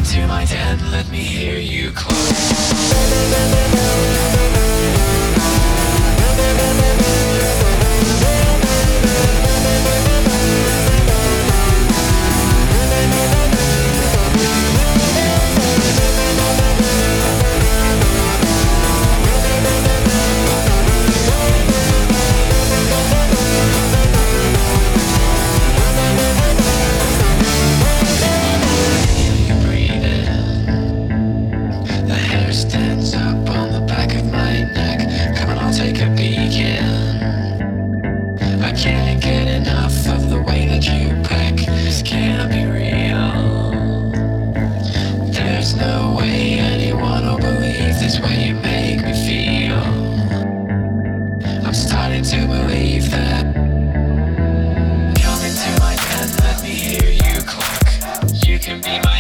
into my den, let me hear you close. Stands up on the back of my neck. Come on, I'll take a peek in. I can't get enough of the way that you peck. This can't be real. There's no way anyone will believe this way you make me feel. I'm starting to believe that. Come into my pen, let me hear you cluck. You can be my